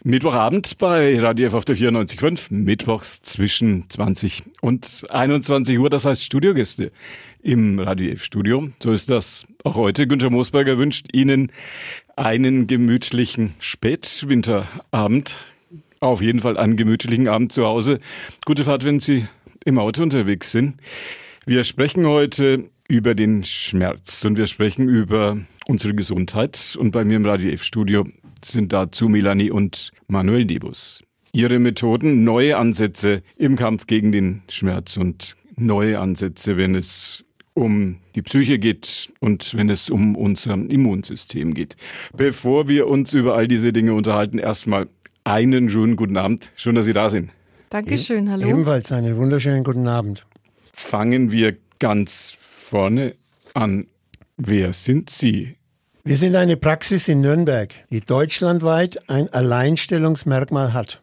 Mittwochabend bei Radio F auf der 94.5, mittwochs zwischen 20 und 21 Uhr, das heißt Studiogäste im Radio F Studio. So ist das auch heute. Günther Moosberger wünscht Ihnen einen gemütlichen Spätwinterabend. Auf jeden Fall einen gemütlichen Abend zu Hause. Gute Fahrt, wenn Sie im Auto unterwegs sind. Wir sprechen heute über den Schmerz und wir sprechen über unsere Gesundheit. Und bei mir im Radio F Studio sind dazu Melanie und Manuel Debus. Ihre Methoden, neue Ansätze im Kampf gegen den Schmerz und neue Ansätze, wenn es um die Psyche geht und wenn es um unser Immunsystem geht. Bevor wir uns über all diese Dinge unterhalten, erstmal einen schönen guten Abend. Schön, dass Sie da sind. Dankeschön, hallo. Ebenfalls einen wunderschönen guten Abend. Fangen wir ganz vorne an. Wer sind Sie? Wir sind eine Praxis in Nürnberg, die deutschlandweit ein Alleinstellungsmerkmal hat.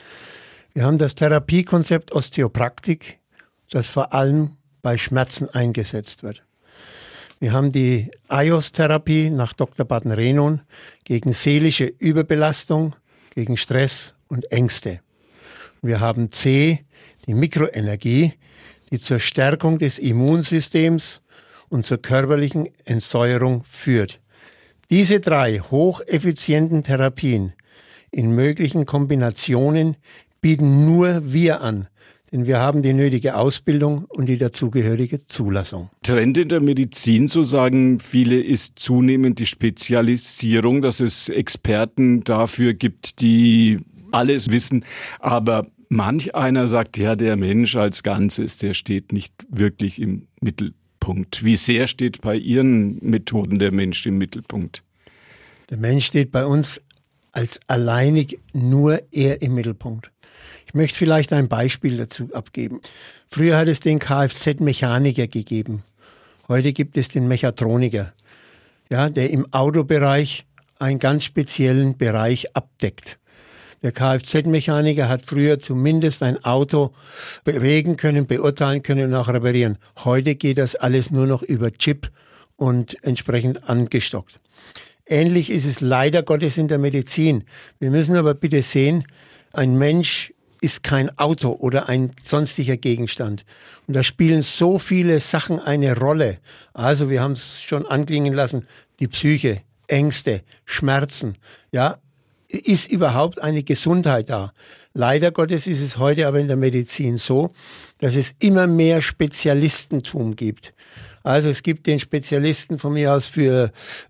Wir haben das Therapiekonzept Osteopraktik, das vor allem bei Schmerzen eingesetzt wird. Wir haben die IOS-Therapie nach Dr. Baden-Renon gegen seelische Überbelastung, gegen Stress und Ängste. Wir haben C, die Mikroenergie, die zur Stärkung des Immunsystems und zur körperlichen Entsäuerung führt. Diese 3 hocheffizienten Therapien in möglichen Kombinationen bieten nur wir an, denn wir haben die nötige Ausbildung und die dazugehörige Zulassung. Trend in der Medizin, so sagen viele, ist zunehmend die Spezialisierung, dass es Experten dafür gibt, die alles wissen, aber manch einer sagt, ja, der Mensch als Ganzes, der steht nicht wirklich im Mittelpunkt. Wie sehr steht bei Ihren Methoden der Mensch im Mittelpunkt? Der Mensch steht bei uns als alleinig nur er im Mittelpunkt. Ich möchte vielleicht ein Beispiel dazu abgeben. Früher hat es den Kfz-Mechaniker gegeben. Heute gibt es den Mechatroniker, ja, der im Autobereich einen ganz speziellen Bereich abdeckt. Der Kfz-Mechaniker hat früher zumindest ein Auto bewegen können, beurteilen können und auch reparieren. Heute geht das alles nur noch über Chip und entsprechend angestockt. Ähnlich ist es leider Gottes in der Medizin. Wir müssen aber bitte sehen, ein Mensch ist kein Auto oder ein sonstiger Gegenstand. Und da spielen so viele Sachen eine Rolle. Also wir haben es schon anklingen lassen, die Psyche, Ängste, Schmerzen, ja. Ist überhaupt eine Gesundheit da? Leider Gottes ist es heute aber in der Medizin so, dass es immer mehr Spezialistentum gibt. Also es gibt den Spezialisten von mir aus für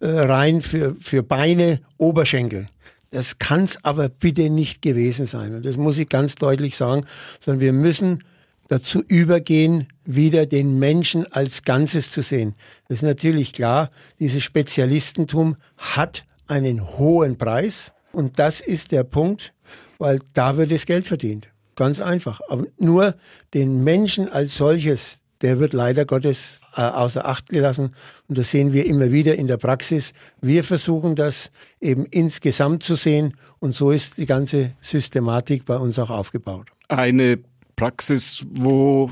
Beine, Oberschenkel. Das kann es aber bitte nicht gewesen sein. Und das muss ich ganz deutlich sagen, sondern wir müssen dazu übergehen, wieder den Menschen als Ganzes zu sehen. Das ist natürlich klar, dieses Spezialistentum hat einen hohen Preis. Und das ist der Punkt, weil da wird das Geld verdient. Ganz einfach. Aber nur den Menschen als solches, der wird leider Gottes außer Acht gelassen. Und das sehen wir immer wieder in der Praxis. Wir versuchen das eben insgesamt zu sehen. Und so ist die ganze Systematik bei uns auch aufgebaut. Eine Praxis, wo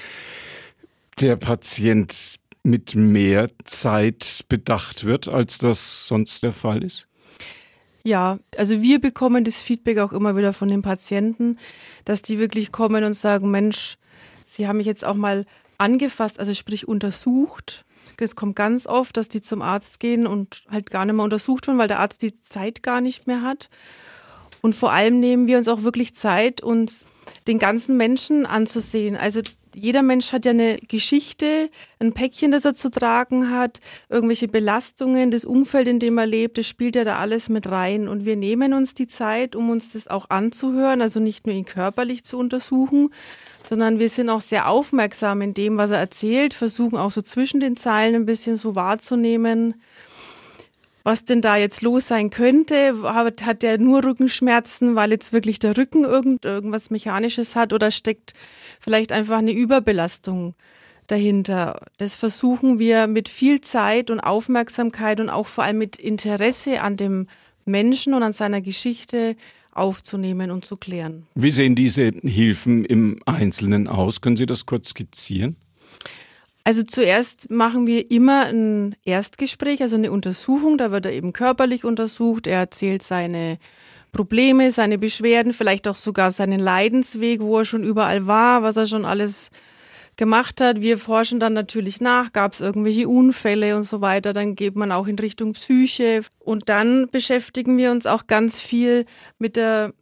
der Patient mit mehr Zeit bedacht wird, als das sonst der Fall ist? Ja, also wir bekommen das Feedback auch immer wieder von den Patienten, dass die wirklich kommen und sagen, Mensch, Sie haben mich jetzt auch mal angefasst, also sprich untersucht. Es kommt ganz oft, dass die zum Arzt gehen und halt gar nicht mehr untersucht werden, weil der Arzt die Zeit gar nicht mehr hat. Und vor allem nehmen wir uns auch wirklich Zeit, uns den ganzen Menschen anzusehen. Also jeder Mensch hat ja eine Geschichte, ein Päckchen, das er zu tragen hat, irgendwelche Belastungen, das Umfeld, in dem er lebt, das spielt ja da alles mit rein. Und wir nehmen uns die Zeit, um uns das auch anzuhören, also nicht nur ihn körperlich zu untersuchen, sondern wir sind auch sehr aufmerksam in dem, was er erzählt, versuchen auch so zwischen den Zeilen ein bisschen so wahrzunehmen, was denn da jetzt los sein könnte. Hat der nur Rückenschmerzen, weil jetzt wirklich der Rücken irgendwas Mechanisches hat, oder steckt vielleicht einfach eine Überbelastung dahinter? Das versuchen wir mit viel Zeit und Aufmerksamkeit und auch vor allem mit Interesse an dem Menschen und an seiner Geschichte aufzunehmen und zu klären. Wie sehen diese Hilfen im Einzelnen aus? Können Sie das kurz skizzieren? Also zuerst machen wir immer ein Erstgespräch, also eine Untersuchung. Da wird er eben körperlich untersucht. Er erzählt seine Probleme, seine Beschwerden, vielleicht auch sogar seinen Leidensweg, wo er schon überall war, was er schon alles gemacht hat. Wir forschen dann natürlich nach, gab es irgendwelche Unfälle und so weiter, dann geht man auch in Richtung Psyche und dann beschäftigen wir uns auch ganz viel mit der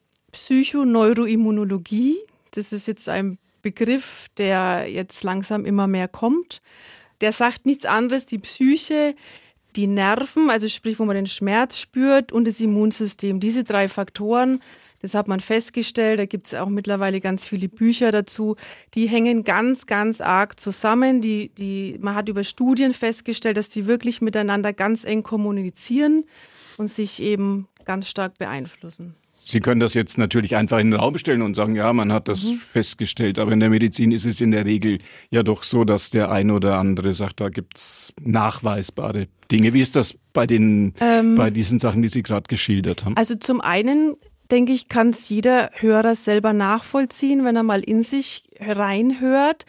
Psychoneuroimmunologie. Das ist jetzt ein Begriff, der jetzt langsam immer mehr kommt. Der sagt nichts anderes, die Psyche, die Nerven, also sprich, wo man den Schmerz spürt und das Immunsystem. Diese 3 Faktoren, das hat man festgestellt, da gibt es auch mittlerweile ganz viele Bücher dazu, die hängen ganz, ganz arg zusammen. Man hat über Studien festgestellt, dass die wirklich miteinander ganz eng kommunizieren und sich eben ganz stark beeinflussen. Sie können das jetzt natürlich einfach in den Raum stellen und sagen, ja, man hat das festgestellt. Aber in der Medizin ist es in der Regel ja doch so, dass der eine oder andere sagt, da gibt's nachweisbare Dinge. Wie ist das bei diesen Sachen, die Sie gerade geschildert haben? Also zum einen, denke ich, kann es jeder Hörer selber nachvollziehen, wenn er mal in sich reinhört.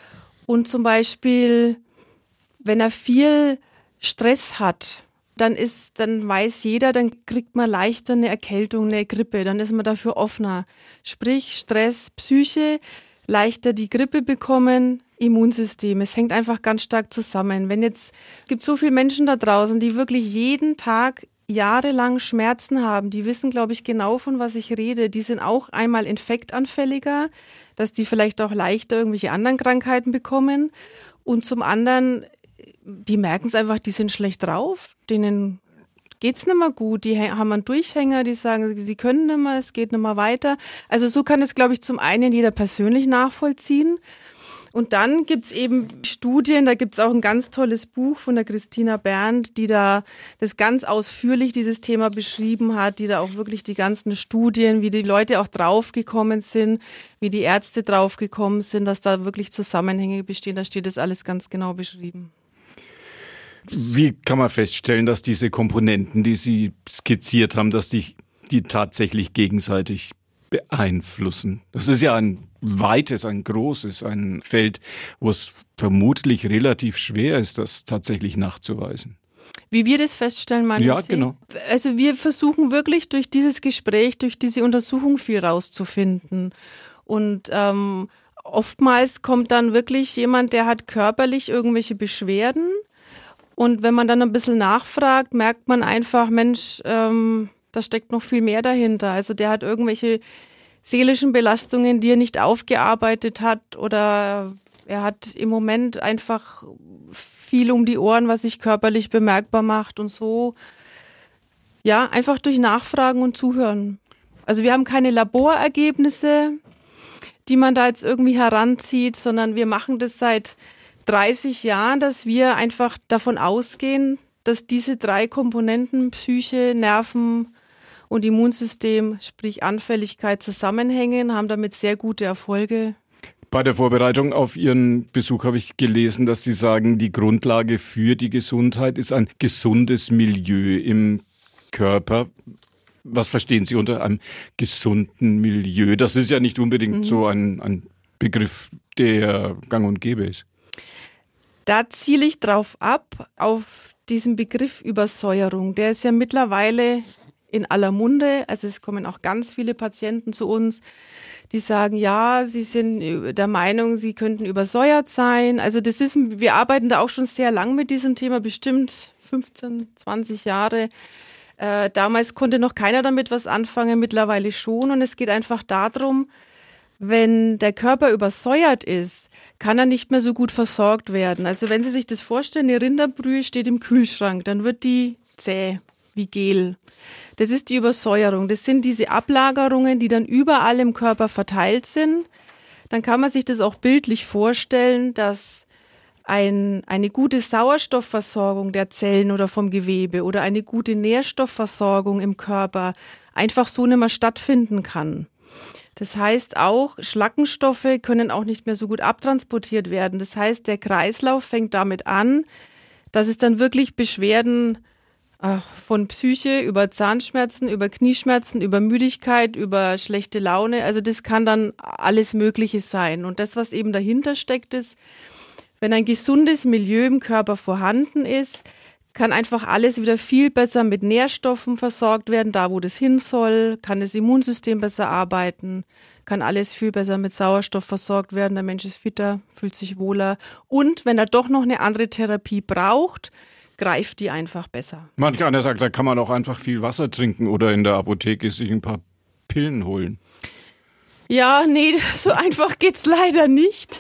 Und zum Beispiel, wenn er viel Stress hat, dann weiß jeder, dann kriegt man leichter eine Erkältung, eine Grippe, dann ist man dafür offener. Sprich, Stress, Psyche, leichter die Grippe bekommen, Immunsystem. Es hängt einfach ganz stark zusammen. Es gibt so viele Menschen da draußen, die wirklich jeden Tag jahrelang Schmerzen haben, die wissen, glaube ich, genau, von was ich rede. Die sind auch einmal infektanfälliger, dass die vielleicht auch leichter irgendwelche anderen Krankheiten bekommen. Und zum anderen, die merken es einfach, die sind schlecht drauf, denen geht's nicht mehr gut, die haben einen Durchhänger, die sagen, sie können nicht mehr, es geht nicht mehr weiter. Also so kann es, glaube ich, zum einen jeder persönlich nachvollziehen. Und dann gibt's eben Studien, da gibt's auch ein ganz tolles Buch von der Christina Berndt, die da das ganz ausführlich, dieses Thema beschrieben hat, die da auch wirklich die ganzen Studien, wie die Leute auch draufgekommen sind, wie die Ärzte draufgekommen sind, dass da wirklich Zusammenhänge bestehen, da steht das alles ganz genau beschrieben. Wie kann man feststellen, dass diese Komponenten, die Sie skizziert haben, dass die tatsächlich gegenseitig beeinflussen? Das ist ja ein weites, ein großes, ein Feld, wo es vermutlich relativ schwer ist, das tatsächlich nachzuweisen. Wie wir das feststellen, meinen Sie? Ja, genau. Also wir versuchen wirklich durch dieses Gespräch, durch diese Untersuchung viel rauszufinden. Und oftmals kommt dann wirklich jemand, der hat körperlich irgendwelche Beschwerden. Und wenn man dann ein bisschen nachfragt, merkt man einfach, Mensch, da steckt noch viel mehr dahinter. Also der hat irgendwelche seelischen Belastungen, die er nicht aufgearbeitet hat, oder er hat im Moment einfach viel um die Ohren, was sich körperlich bemerkbar macht und so. Ja, einfach durch Nachfragen und Zuhören. Also wir haben keine Laborergebnisse, die man da jetzt irgendwie heranzieht, sondern wir machen das seit 30 Jahren, dass wir einfach davon ausgehen, dass diese 3 Komponenten, Psyche, Nerven und Immunsystem, sprich Anfälligkeit, zusammenhängen, haben damit sehr gute Erfolge. Bei der Vorbereitung auf Ihren Besuch habe ich gelesen, dass Sie sagen, die Grundlage für die Gesundheit ist ein gesundes Milieu im Körper. Was verstehen Sie unter einem gesunden Milieu? Das ist ja nicht unbedingt so ein Begriff, der gang und gäbe ist. Da ziele ich drauf ab, auf diesen Begriff Übersäuerung. Der ist ja mittlerweile in aller Munde. Also es kommen auch ganz viele Patienten zu uns, die sagen, ja, sie sind der Meinung, sie könnten übersäuert sein. Also wir arbeiten da auch schon sehr lang mit diesem Thema, bestimmt 15, 20 Jahre. Damals konnte noch keiner damit was anfangen, mittlerweile schon. Und es geht einfach darum, wenn der Körper übersäuert ist, kann er nicht mehr so gut versorgt werden. Also wenn Sie sich das vorstellen, eine Rinderbrühe steht im Kühlschrank, dann wird die zäh, wie Gel. Das ist die Übersäuerung. Das sind diese Ablagerungen, die dann überall im Körper verteilt sind. Dann kann man sich das auch bildlich vorstellen, dass eine gute Sauerstoffversorgung der Zellen oder vom Gewebe oder eine gute Nährstoffversorgung im Körper einfach so nicht mehr stattfinden kann. Das heißt auch, Schlackenstoffe können auch nicht mehr so gut abtransportiert werden. Das heißt, der Kreislauf fängt damit an, dass es dann wirklich Beschwerden von Psyche über Zahnschmerzen, über Knieschmerzen, über Müdigkeit, über schlechte Laune, also das kann dann alles Mögliche sein. Und das, was eben dahinter steckt, ist, wenn ein gesundes Milieu im Körper vorhanden ist, kann einfach alles wieder viel besser mit Nährstoffen versorgt werden, da wo das hin soll, kann das Immunsystem besser arbeiten, kann alles viel besser mit Sauerstoff versorgt werden, der Mensch ist fitter, fühlt sich wohler und wenn er doch noch eine andere Therapie braucht, greift die einfach besser. Manch einer sagt, da kann man auch einfach viel Wasser trinken oder in der Apotheke sich ein paar Pillen holen. Ja, nee, so einfach geht's leider nicht.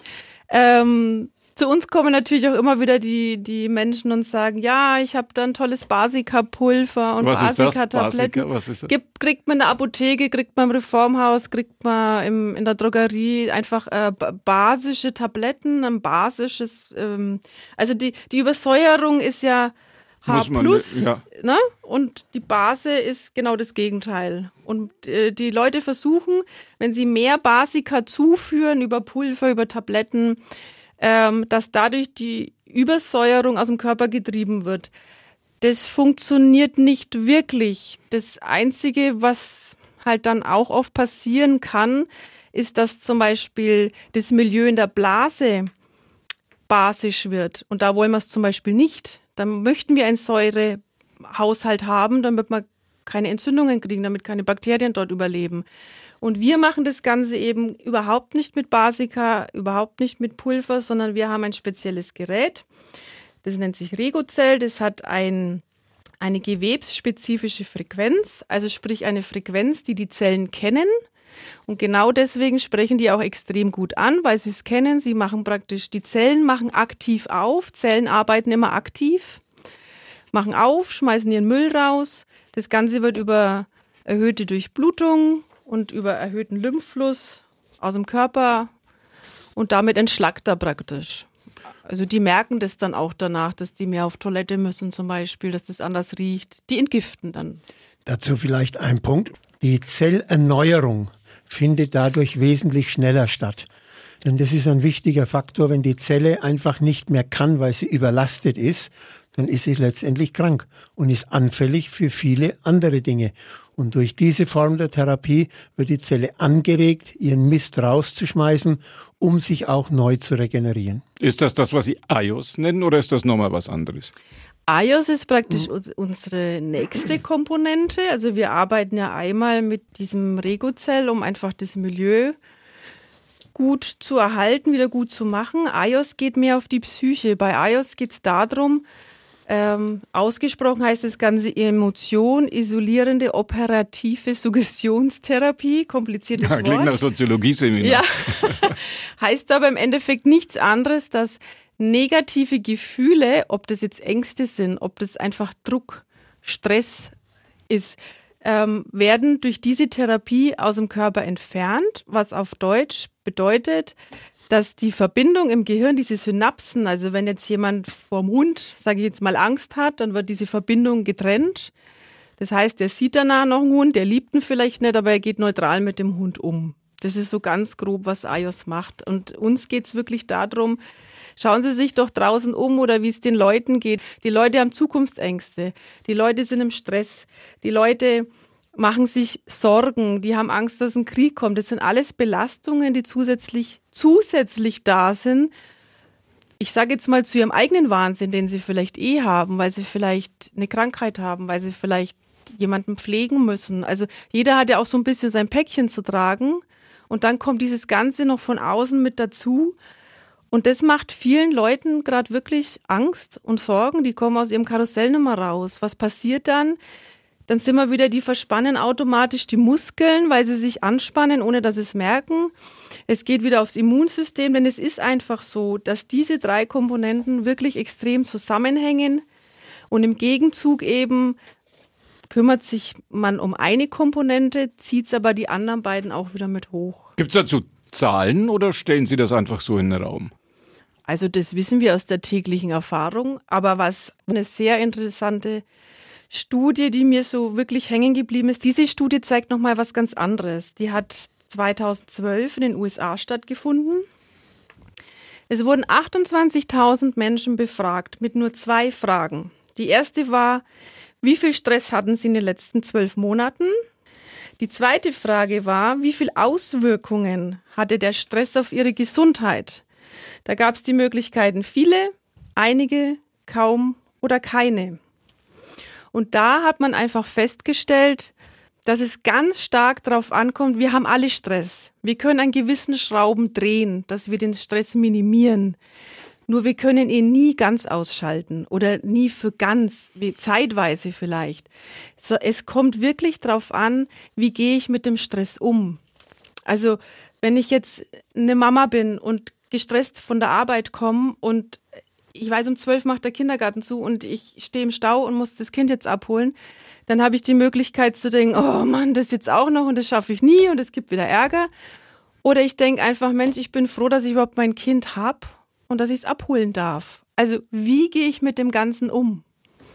Zu uns kommen natürlich auch immer wieder die Menschen und sagen, ja, ich habe da ein tolles Basica-Pulver und Basica-Tabletten. Was ist das? Kriegt man in der Apotheke, kriegt man im Reformhaus, kriegt man in der Drogerie einfach basische Tabletten, ein basisches, also die Übersäuerung ist ja H+, ja. Ne? Und die Base ist genau das Gegenteil. Und die Leute versuchen, wenn sie mehr Basica zuführen über Pulver, über Tabletten, dass dadurch die Übersäuerung aus dem Körper getrieben wird. Das funktioniert nicht wirklich. Das Einzige, was halt dann auch oft passieren kann, ist, dass zum Beispiel das Milieu in der Blase basisch wird. Und da wollen wir es zum Beispiel nicht. Dann möchten wir einen Säurehaushalt haben, damit wir keine Entzündungen kriegen, damit keine Bakterien dort überleben. Und wir machen das Ganze eben überhaupt nicht mit Basica, überhaupt nicht mit Pulver, sondern wir haben ein spezielles Gerät. Das nennt sich Regocell. Das hat eine gewebsspezifische Frequenz, also sprich eine Frequenz, die die Zellen kennen. Und genau deswegen sprechen die auch extrem gut an, weil sie es kennen. Sie machen praktisch, die Zellen machen aktiv auf. Zellen arbeiten immer aktiv, machen auf, schmeißen ihren Müll raus. Das Ganze wird über erhöhte Durchblutung und über erhöhten Lymphfluss aus dem Körper und damit entschlackt er praktisch. Also die merken das dann auch danach, dass die mehr auf Toilette müssen zum Beispiel, dass das anders riecht. Die entgiften dann. Dazu vielleicht ein Punkt. Die Zellerneuerung findet dadurch wesentlich schneller statt. Denn das ist ein wichtiger Faktor. Wenn die Zelle einfach nicht mehr kann, weil sie überlastet ist, dann ist sie letztendlich krank und ist anfällig für viele andere Dinge. Und durch diese Form der Therapie wird die Zelle angeregt, ihren Mist rauszuschmeißen, um sich auch neu zu regenerieren. Ist das, was Sie IOS nennen oder ist das nochmal was anderes? IOS ist praktisch unsere nächste Komponente. Also wir arbeiten ja einmal mit diesem Regocell, um einfach das Milieu gut zu erhalten, wieder gut zu machen. IOS geht mehr auf die Psyche. Bei IOS geht es darum, ausgesprochen heißt das Ganze Emotion, isolierende, operative Suggestionstherapie, kompliziertes Wort. Klingt nach Soziologie-Seminar. Ja, heißt aber im Endeffekt nichts anderes, dass negative Gefühle, ob das jetzt Ängste sind, ob das einfach Druck, Stress ist, werden durch diese Therapie aus dem Körper entfernt, was auf Deutsch bedeutet, dass die Verbindung im Gehirn, diese Synapsen, also wenn jetzt jemand vorm Hund, sage ich jetzt mal, Angst hat, dann wird diese Verbindung getrennt. Das heißt, der sieht danach noch einen Hund, der liebt ihn vielleicht nicht, aber er geht neutral mit dem Hund um. Das ist so ganz grob, was IOS macht. Und uns geht es wirklich darum, schauen Sie sich doch draußen um oder wie es den Leuten geht. Die Leute haben Zukunftsängste, die Leute sind im Stress, die Leute machen sich Sorgen, die haben Angst, dass ein Krieg kommt. Das sind alles Belastungen, die zusätzlich da sind. Ich sage jetzt mal zu ihrem eigenen Wahnsinn, den sie vielleicht haben, weil sie vielleicht eine Krankheit haben, weil sie vielleicht jemanden pflegen müssen. Also jeder hat ja auch so ein bisschen sein Päckchen zu tragen und dann kommt dieses Ganze noch von außen mit dazu. Und das macht vielen Leuten gerade wirklich Angst und Sorgen. Die kommen aus ihrem Karussell nicht mehr raus. Was passiert dann? Dann sind wir wieder, die verspannen automatisch die Muskeln, weil sie sich anspannen, ohne dass sie es merken. Es geht wieder aufs Immunsystem, denn es ist einfach so, dass diese 3 Komponenten wirklich extrem zusammenhängen. Und im Gegenzug eben kümmert sich man um eine Komponente, zieht es aber die anderen beiden auch wieder mit hoch. Gibt es dazu Zahlen oder stellen Sie das einfach so in den Raum? Also das wissen wir aus der täglichen Erfahrung. Aber was eine sehr interessante Studie, die mir so wirklich hängen geblieben ist, diese Studie zeigt nochmal was ganz anderes. Die hat 2012 in den USA stattgefunden. Es wurden 28.000 Menschen befragt mit nur 2 Fragen. Die erste war, wie viel Stress hatten sie in den letzten 12 Monaten? Die zweite Frage war, wie viel Auswirkungen hatte der Stress auf ihre Gesundheit? Da gab es die Möglichkeiten viele, einige, kaum oder keine. Und da hat man einfach festgestellt, dass es ganz stark darauf ankommt, wir haben alle Stress. Wir können an gewissen Schrauben drehen, dass wir den Stress minimieren. Nur wir können ihn nie ganz ausschalten oder nie für ganz, wie zeitweise vielleicht. So, es kommt wirklich darauf an, wie gehe ich mit dem Stress um. Also wenn ich jetzt eine Mama bin und gestresst von der Arbeit komme und ich weiß, um 12 macht der Kindergarten zu und ich stehe im Stau und muss das Kind jetzt abholen, dann habe ich die Möglichkeit zu denken, oh Mann, das jetzt auch noch und das schaffe ich nie und es gibt wieder Ärger. Oder ich denke einfach, Mensch, ich bin froh, dass ich überhaupt mein Kind habe und dass ich es abholen darf. Also wie gehe ich mit dem Ganzen um?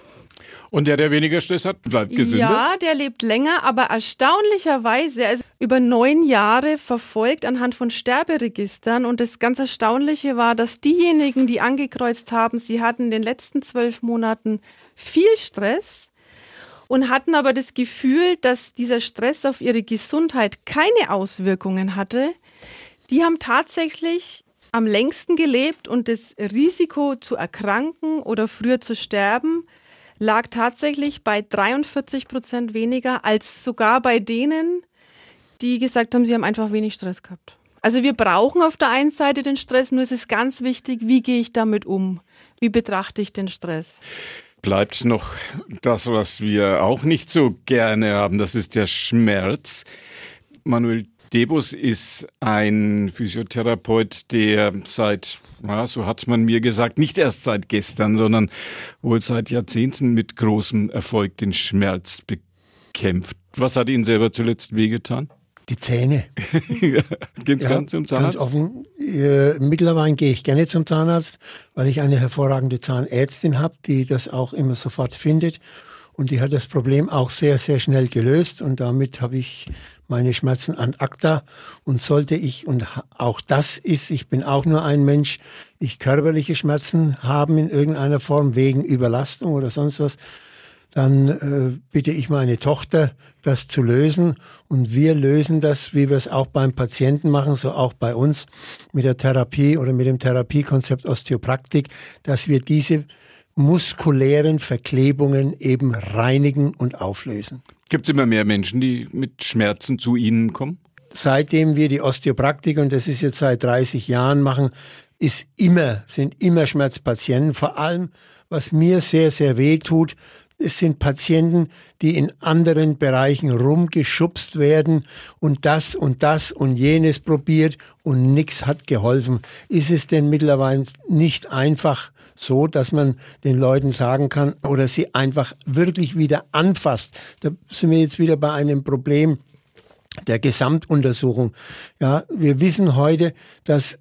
Und der weniger Stress hat, bleibt gesünder? Ja, der lebt länger, aber erstaunlicherweise, also über 9 Jahre verfolgt anhand von Sterberegistern. Und das ganz Erstaunliche war, dass diejenigen, die angekreuzt haben, sie hatten in den letzten 12 Monaten viel Stress und hatten aber das Gefühl, dass dieser Stress auf ihre Gesundheit keine Auswirkungen hatte, die haben tatsächlich am längsten gelebt und das Risiko zu erkranken oder früher zu sterben lag tatsächlich bei 43% weniger als sogar bei denen, die gesagt haben, sie haben einfach wenig Stress gehabt. Also wir brauchen auf der einen Seite den Stress, nur es ist ganz wichtig, wie gehe ich damit um? Wie betrachte ich den Stress? Bleibt noch das, was wir auch nicht so gerne haben, das ist der Schmerz. Manuel Debus ist ein Physiotherapeut, der seit, so hat man mir gesagt, nicht erst seit gestern, sondern wohl seit Jahrzehnten mit großem Erfolg den Schmerz bekämpft. Was hat Ihnen selber zuletzt wehgetan? Die Zähne. Geht's ganz zum Zahnarzt? Ganz offen. Mittlerweile gehe ich gerne zum Zahnarzt, weil ich eine hervorragende Zahnärztin habe, die das auch immer sofort findet. Und die hat das Problem auch sehr, sehr schnell gelöst. Und damit habe ich meine Schmerzen an acta. Und sollte ich, und auch das ist, ich bin auch nur ein Mensch, ich körperliche Schmerzen haben in irgendeiner Form wegen Überlastung oder sonst was, dann bitte ich meine Tochter, das zu lösen. Und wir lösen das, wie wir es auch beim Patienten machen, so auch bei uns mit der Therapie oder mit dem Therapiekonzept Osteopraktik, dass wir diese muskulären Verklebungen eben reinigen und auflösen. Gibt es immer mehr Menschen, die mit Schmerzen zu Ihnen kommen? Seitdem wir die Osteopraktik, und das ist jetzt seit 30 Jahren machen, sind immer Schmerzpatienten. Vor allem, was mir sehr, sehr weh tut, es sind Patienten, die in anderen Bereichen rumgeschubst werden und das und jenes probiert und nichts hat geholfen. Ist es denn mittlerweile nicht einfach so, dass man den Leuten sagen kann oder sie einfach wirklich wieder anfasst? Da sind wir jetzt wieder bei einem Problem der Gesamtuntersuchung. Ja, wir wissen heute, dass,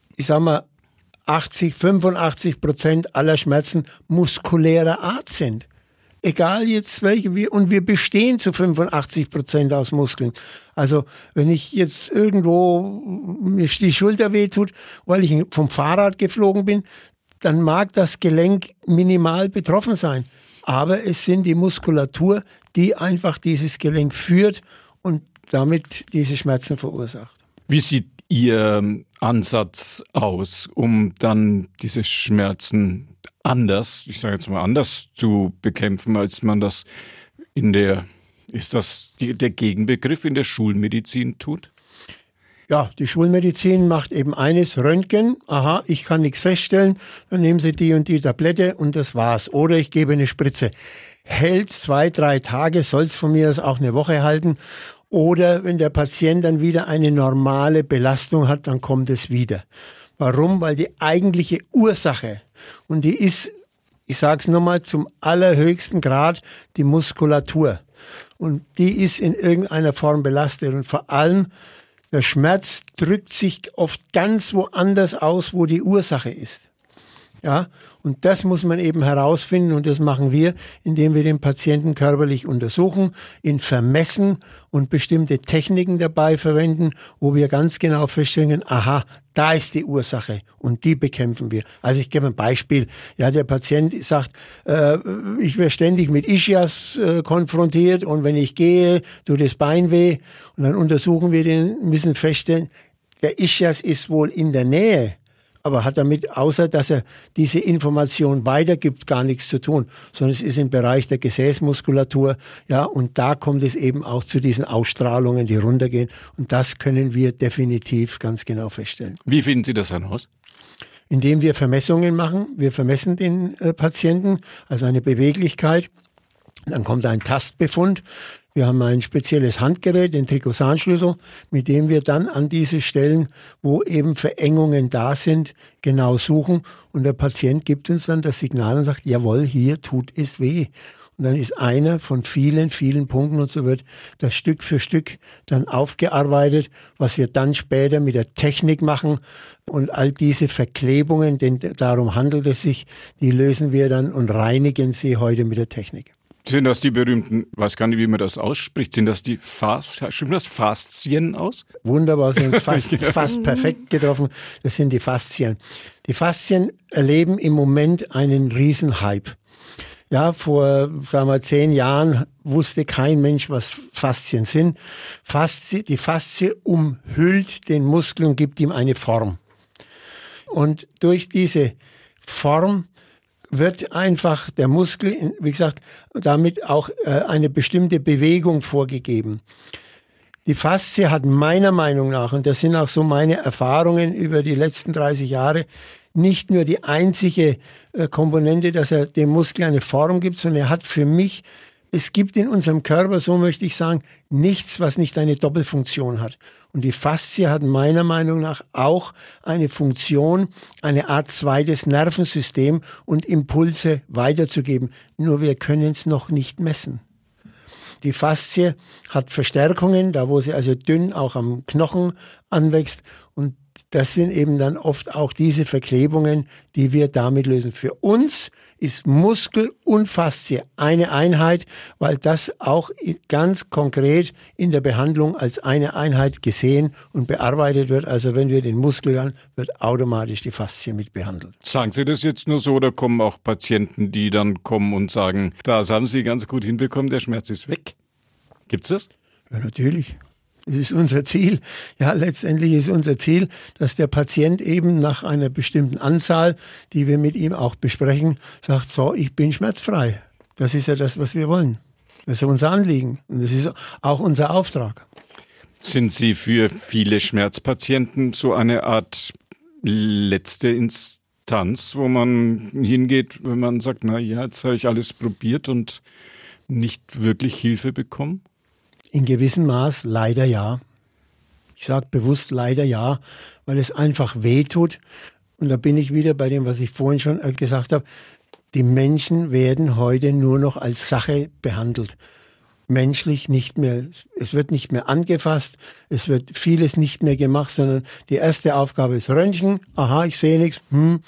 85% aller Schmerzen muskulärer Art sind. Egal jetzt welche, und wir bestehen zu 85% aus Muskeln. Also wenn ich jetzt irgendwo mir die Schulter wehtut, weil ich vom Fahrrad geflogen bin, dann mag das Gelenk minimal betroffen sein. Aber es sind die Muskulatur, die einfach dieses Gelenk führt und damit diese Schmerzen verursacht. Wie sieht Ihr Ansatz aus, um dann diese Schmerzen anders zu bekämpfen, als man das ist das der Gegenbegriff in der Schulmedizin tut? Ja, die Schulmedizin macht eben eines, Röntgen, aha, ich kann nichts feststellen, dann nehmen Sie die und die Tablette und das war's. Oder ich gebe eine Spritze. Hält 2-3 Tage, soll's von mir aus auch eine Woche halten. Oder wenn der Patient dann wieder eine normale Belastung hat, dann kommt es wieder. Warum? Weil die eigentliche Ursache, und die ist, ich sage es nochmal, zum allerhöchsten Grad die Muskulatur. Und die ist in irgendeiner Form belastet. Und vor allem der Schmerz drückt sich oft ganz woanders aus, wo die Ursache ist. Ja, und das muss man eben herausfinden und das machen wir, indem wir den Patienten körperlich untersuchen, ihn vermessen und bestimmte Techniken dabei verwenden, wo wir ganz genau feststellen, aha, da ist die Ursache und die bekämpfen wir. Also ich gebe ein Beispiel. Ja, der Patient sagt, ich werde ständig mit Ischias konfrontiert und wenn ich gehe, tut das Bein weh und dann untersuchen wir den, müssen feststellen, der Ischias ist wohl in der Nähe. aber hat damit, außer dass er diese Information weitergibt, gar nichts zu tun, sondern es ist im Bereich der Gesäßmuskulatur, ja, und da kommt es eben auch zu diesen Ausstrahlungen, die runtergehen, und das können wir definitiv ganz genau feststellen. Wie finden Sie das heraus? Indem wir Vermessungen machen. Wir vermessen den Patienten, also eine Beweglichkeit. Dann kommt ein Tastbefund. Wir haben ein spezielles Handgerät, den Trikosanschlüssel, mit dem wir dann an diese Stellen, wo eben Verengungen da sind, genau suchen. Und der Patient gibt uns dann das Signal und sagt, jawohl, hier tut es weh. Und dann ist einer von vielen, vielen Punkten, und so wird das Stück für Stück dann aufgearbeitet, was wir dann später mit der Technik machen. Und all diese Verklebungen, denn darum handelt es sich, die lösen wir dann und reinigen sie heute mit der Technik. Sind das die berühmten, weiß gar nicht, wie man das ausspricht, sind das die stimmt das Faszien aus? Wunderbar, sind fast perfekt getroffen. Das sind die Faszien. Die Faszien erleben im Moment einen Riesenhype. Ja, vor, sagen wir, 10 Jahren wusste kein Mensch, was Faszien sind. Die Faszie umhüllt den Muskel und gibt ihm eine Form. Und durch diese Form wird einfach der Muskel, wie gesagt, damit auch eine bestimmte Bewegung vorgegeben. Die Faszie hat meiner Meinung nach, und das sind auch so meine Erfahrungen über die letzten 30 Jahre, nicht nur die einzige Komponente, dass er dem Muskel eine Form gibt, sondern er hat für mich, es gibt in unserem Körper, so möchte ich sagen, nichts, was nicht eine Doppelfunktion hat. Und die Faszie hat meiner Meinung nach auch eine Funktion, eine Art zweites Nervensystem und Impulse weiterzugeben. Nur wir können es noch nicht messen. Die Faszie hat Verstärkungen, da wo sie also dünn auch am Knochen anwächst, und das sind eben dann oft auch diese Verklebungen, die wir damit lösen. Für uns ist Muskel und Faszie eine Einheit, weil das auch ganz konkret in der Behandlung als eine Einheit gesehen und bearbeitet wird. Also wenn wir den Muskel haben, wird automatisch die Faszie mit behandelt. Sagen Sie das jetzt nur so, oder kommen auch Patienten, die dann kommen und sagen, das haben Sie ganz gut hinbekommen, der Schmerz ist weg? Gibt's das? Ja, natürlich. Das ist unser Ziel. Ja, letztendlich ist unser Ziel, dass der Patient eben nach einer bestimmten Anzahl, die wir mit ihm auch besprechen, sagt, so, ich bin schmerzfrei. Das ist ja das, was wir wollen. Das ist ja unser Anliegen und das ist auch unser Auftrag. Sind Sie für viele Schmerzpatienten so eine Art letzte Instanz, wo man hingeht, wenn man sagt, na ja, jetzt habe ich alles probiert und nicht wirklich Hilfe bekommen? In gewissem Maß leider ja. Ich sage bewusst leider ja, weil es einfach wehtut. Und da bin ich wieder bei dem, was ich vorhin schon gesagt habe. Die Menschen werden heute nur noch als Sache behandelt. Menschlich nicht mehr. Es wird nicht mehr angefasst. Es wird vieles nicht mehr gemacht, sondern die erste Aufgabe ist Röntgen. Aha, ich sehe nichts.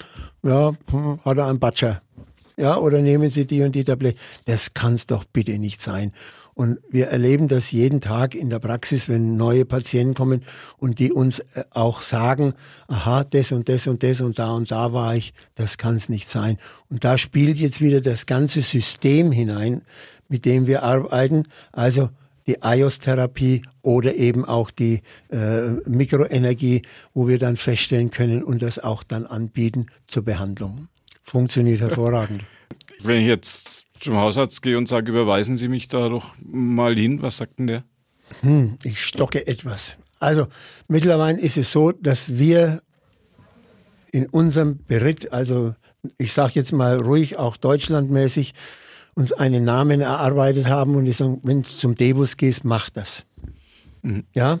Hat er einen Batscher. Ja, oder nehmen Sie die und die Tablette. Das kann es doch bitte nicht sein. Und wir erleben das jeden Tag in der Praxis, wenn neue Patienten kommen und die uns auch sagen, aha, das und das und das und da war ich, das kann es nicht sein. Und da spielt jetzt wieder das ganze System hinein, mit dem wir arbeiten, also die IOS-Therapie oder eben auch die Mikroenergie, wo wir dann feststellen können und das auch dann anbieten zur Behandlung. Funktioniert hervorragend. Wenn ich jetzt zum Hausarzt gehe und sage, überweisen Sie mich da doch mal hin, was sagt denn der? Ich stocke etwas. Also mittlerweile ist es so, dass wir in unserem Beritt, also ich sage jetzt mal ruhig auch deutschlandmäßig, uns einen Namen erarbeitet haben und ich sage, wenn du zum Debus gehst, mach das. Ja.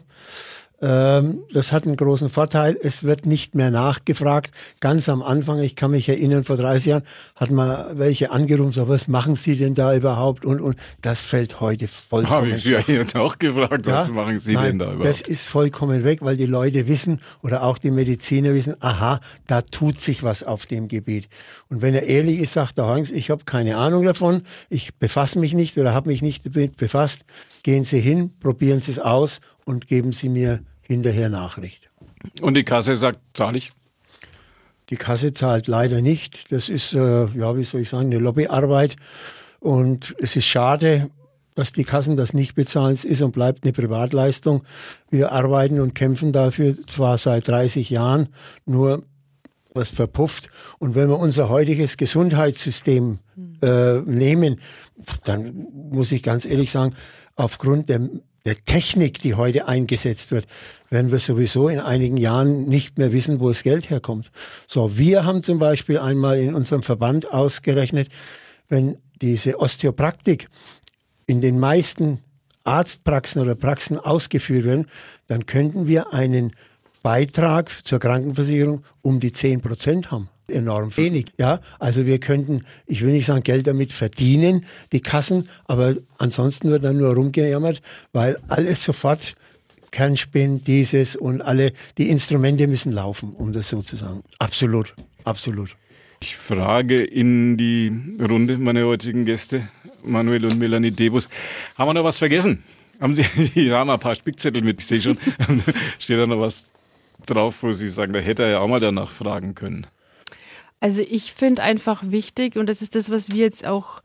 Das hat einen großen Vorteil. Es wird nicht mehr nachgefragt. Ganz am Anfang, ich kann mich erinnern, vor 30 Jahren hat mal welche angerufen, so, was machen Sie denn da überhaupt? Und das fällt heute vollkommen weg. Habe ich Sie ja jetzt auch gefragt, was machen Sie denn da überhaupt? Das ist vollkommen weg, weil die Leute wissen oder auch die Mediziner wissen, aha, da tut sich was auf dem Gebiet. Und wenn er ehrlich ist, sagt er, Hans, ich habe keine Ahnung davon, ich befasse mich nicht oder habe mich nicht damit befasst. Gehen Sie hin, probieren Sie es aus und geben Sie mir hinterher Nachricht. Und die Kasse sagt, zahle ich? Die Kasse zahlt leider nicht. Das ist, wie soll ich sagen, eine Lobbyarbeit. Und es ist schade, dass die Kassen das nicht bezahlen. Es ist und bleibt eine Privatleistung. Wir arbeiten und kämpfen dafür zwar seit 30 Jahren, nur was verpufft. Und wenn wir unser heutiges Gesundheitssystem nehmen, dann muss ich ganz ehrlich sagen, aufgrund der Technik, die heute eingesetzt wird, werden wir sowieso in einigen Jahren nicht mehr wissen, wo das Geld herkommt. So, wir haben zum Beispiel einmal in unserem Verband ausgerechnet, wenn diese Osteopraktik in den meisten Arztpraxen oder Praxen ausgeführt werden, dann könnten wir einen Beitrag zur Krankenversicherung um die 10% haben. Enorm wenig. Ja, also wir könnten, ich will nicht sagen Geld damit verdienen, die Kassen, aber ansonsten wird dann nur rumgejammert, weil alles sofort Kernspin, dieses und alle, die Instrumente müssen laufen, um das so zu sagen. Absolut, absolut. Ich frage in die Runde meine heutigen Gäste, Manuel und Melanie Debus, haben wir noch was vergessen? Haben Sie ein paar Spickzettel mit, ich sehe schon, steht da noch was drauf, wo Sie sagen, da hätte er ja auch mal danach fragen können. Also ich finde einfach wichtig, und das ist das, was wir jetzt auch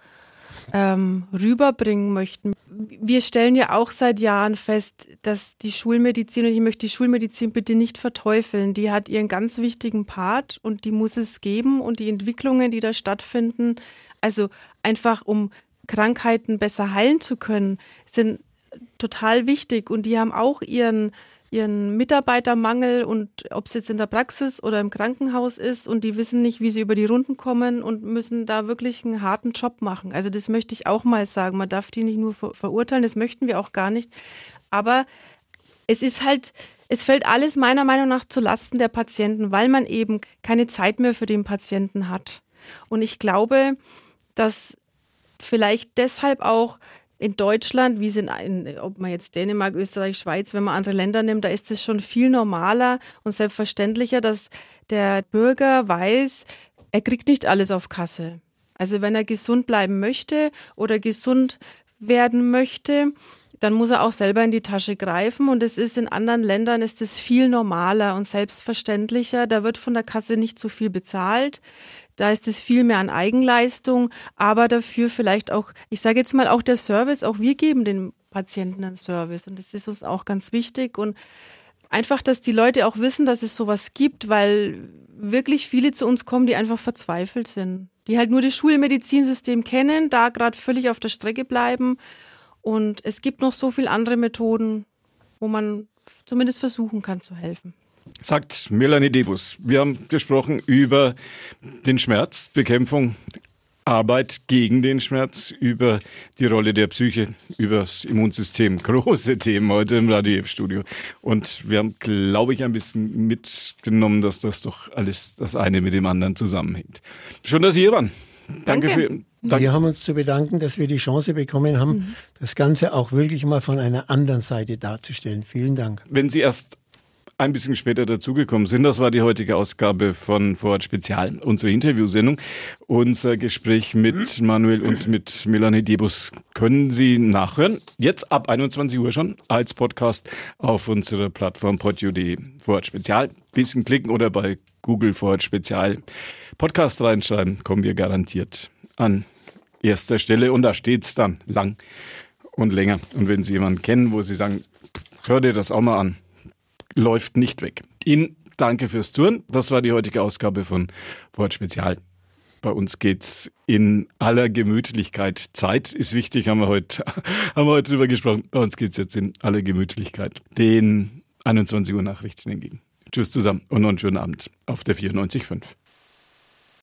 rüberbringen möchten. Wir stellen ja auch seit Jahren fest, dass die Schulmedizin, und ich möchte die Schulmedizin bitte nicht verteufeln, die hat ihren ganz wichtigen Part und die muss es geben, und die Entwicklungen, die da stattfinden, also einfach um Krankheiten besser heilen zu können, sind total wichtig, und die haben auch ihren Mitarbeitermangel, und ob es jetzt in der Praxis oder im Krankenhaus ist, und die wissen nicht, wie sie über die Runden kommen und müssen da wirklich einen harten Job machen. Also das möchte ich auch mal sagen. Man darf die nicht nur verurteilen, das möchten wir auch gar nicht. Aber es fällt alles meiner Meinung nach zu Lasten der Patienten, weil man eben keine Zeit mehr für den Patienten hat. Und ich glaube, dass vielleicht deshalb auch in Deutschland, wie es ob man jetzt Dänemark, Österreich, Schweiz, wenn man andere Länder nimmt, da ist es schon viel normaler und selbstverständlicher, dass der Bürger weiß, er kriegt nicht alles auf Kasse. Also wenn er gesund bleiben möchte oder gesund werden möchte, dann muss er auch selber in die Tasche greifen, und es ist in anderen Ländern ist es viel normaler und selbstverständlicher. Da wird von der Kasse nicht so viel bezahlt. Da ist es viel mehr an Eigenleistung, aber dafür vielleicht auch, ich sage jetzt mal auch der Service, auch wir geben den Patienten einen Service, und das ist uns auch ganz wichtig, und einfach, dass die Leute auch wissen, dass es sowas gibt, weil wirklich viele zu uns kommen, die einfach verzweifelt sind, die halt nur das Schulmedizinsystem kennen, da gerade völlig auf der Strecke bleiben, und es gibt noch so viele andere Methoden, wo man zumindest versuchen kann zu helfen. Sagt Melanie Debus. Wir haben gesprochen über den Schmerz, Bekämpfung, Arbeit gegen den Schmerz, über die Rolle der Psyche, über das Immunsystem. Große Themen heute im Radio-Studio. Und wir haben, glaube ich, ein bisschen mitgenommen, dass das doch alles das eine mit dem anderen zusammenhängt. Schön, dass Sie hier waren. Danke. Wir haben uns zu bedanken, dass wir die Chance bekommen haben, das Ganze auch wirklich mal von einer anderen Seite darzustellen. Vielen Dank. Wenn Sie erst ein bisschen später dazugekommen sind, das war die heutige Ausgabe von Vorort Spezial, unsere Interviewsendung. Unser Gespräch mit Manuel und mit Melanie Debus können Sie nachhören, jetzt ab 21 Uhr schon, als Podcast auf unserer Plattform podio.de. Vorort Spezial, bisschen klicken oder bei Google Vorort Spezial Podcast reinschreiben, kommen wir garantiert an erster Stelle, und da steht's dann lang und länger. Und wenn Sie jemanden kennen, wo Sie sagen, hör dir das auch mal an, läuft nicht weg. Ihnen danke fürs Touren. Das war die heutige Ausgabe von Vorort Spezial. Bei uns geht's in aller Gemütlichkeit. Zeit ist wichtig, haben wir heute drüber gesprochen. Bei uns geht's jetzt in aller Gemütlichkeit den 21 Uhr Nachrichten entgegen. Tschüss zusammen und noch einen schönen Abend auf der 94.5.